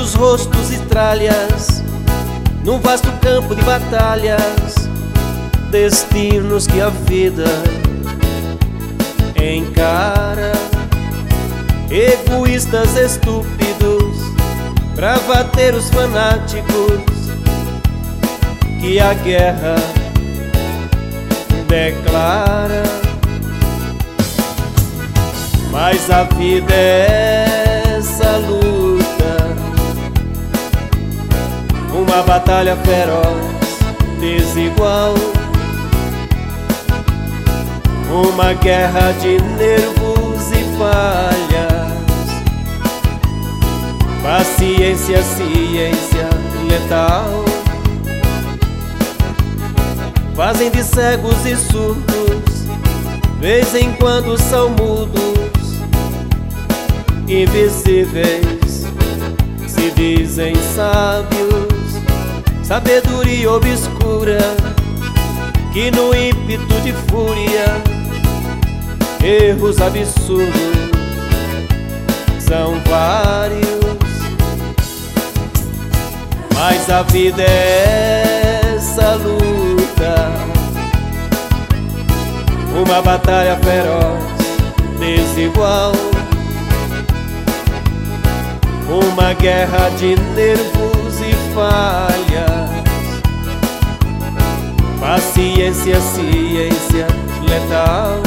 Muitos rostos e tralhas num vasto campo de batalhas, destinos que a vida encara. Egoístas estúpidos pra bater os fanáticos que a guerra declara. Mas a vida é essa luta, uma batalha feroz, desigual, uma guerra de nervos e falhas. Paciência, ciência letal, fazem de cegos e surdos, vez em quando são mudos, invisíveis, se dizem sábios. Sabedoria obscura que no ímpeto de fúria, erros absurdos são vários. Mas a vida é essa luta, uma batalha feroz, desigual, uma guerra de nervos e falhas. Paciência, ciência letal,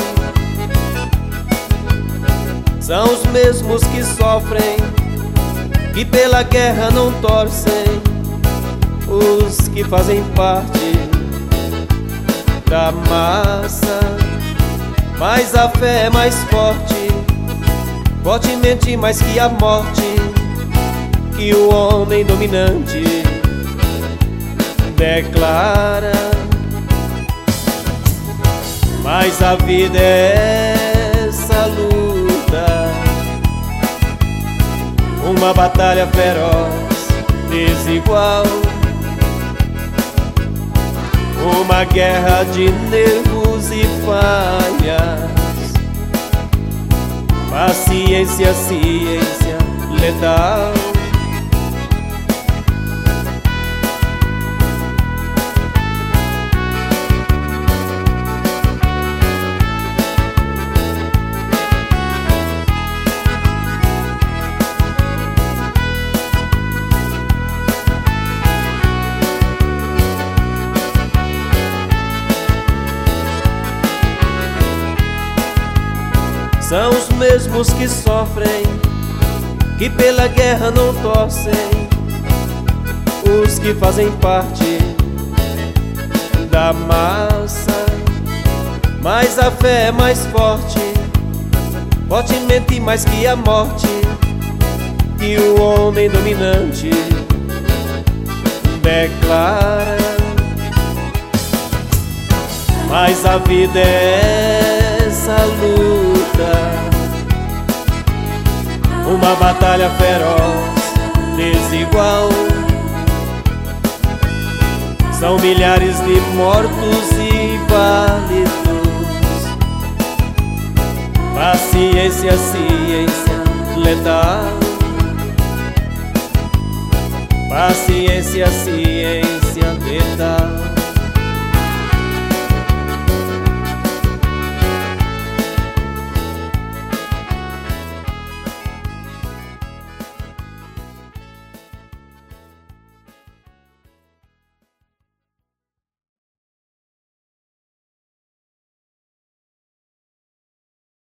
são os mesmos que sofrem, que pela guerra não torcem, os que fazem parte da massa. Mas a fé é mais forte, fortemente mais que a morte, que o homem dominante declara. Mas a vida é essa luta, uma batalha feroz, desigual, uma guerra de nervos e falhas. Paciência, ciência letal, são os mesmos que sofrem, que pela guerra não torcem, os que fazem parte da massa. Mas a fé é mais forte, fortemente mais que a morte, que o homem dominante declara. Mas a vida é essa luta, uma batalha feroz, desigual, são milhares de mortos e válidos. Paciência, ciência letal, paciência, ciência letal.